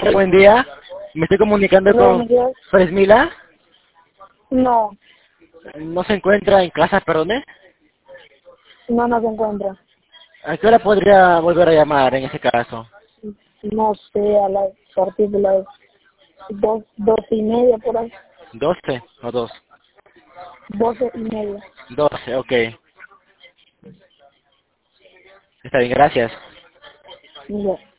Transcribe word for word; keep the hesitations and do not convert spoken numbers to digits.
Buen día. Me estoy comunicando con Buenos días. Fresmila. No, ¿No se encuentra en casa, perdone? no nos encuentra. ¿A qué hora podría volver a llamar en ese caso? No sé, a las partir de las dos, doce y media por ahí. ¿Doce o dos? Doce y media. Doce, ok. Está bien, gracias. Ya.